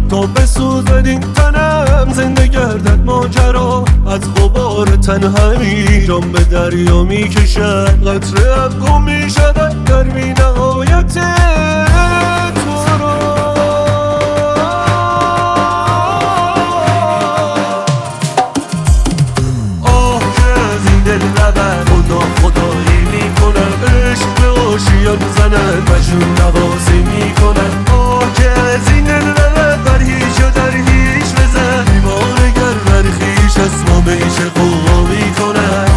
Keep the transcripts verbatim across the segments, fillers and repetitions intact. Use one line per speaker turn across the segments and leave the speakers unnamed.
تا بسوزد این تنم، زنده گردد ماجرا از غبار تنهایی. جام به دریا میکشد، قطره ام گم میشود در بی نهایت تو را. آه که از این دل نبر، خدا خدایی میکنم، عشق به آشیان زند، مجنون نوازی میکنم. آه که از این دل نبر، بر هیچ و در هیچ بزن، بیمار گر بر خویش از ما به هیچ قوا میکنم.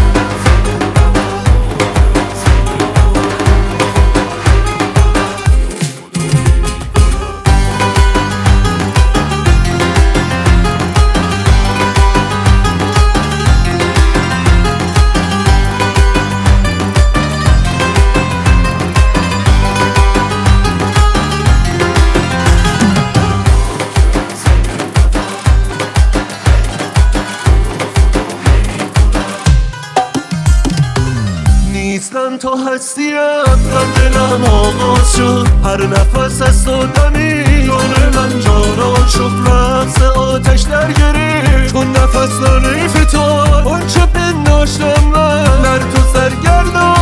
نیستم تا هستیم، من دلم آغاز شد، هر نفس از تو دمی جان من جانان شد. رقص آتش در گریه چون نفس نانی فتاد، آنچه پنداشتم من در تو سرگردان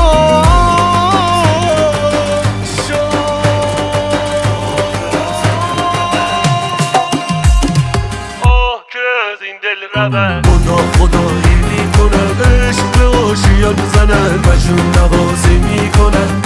شد. آه که از این دل رود، خدا خدایی میکنم، عشق به آشیان زند، مجنون نوازی میکنم.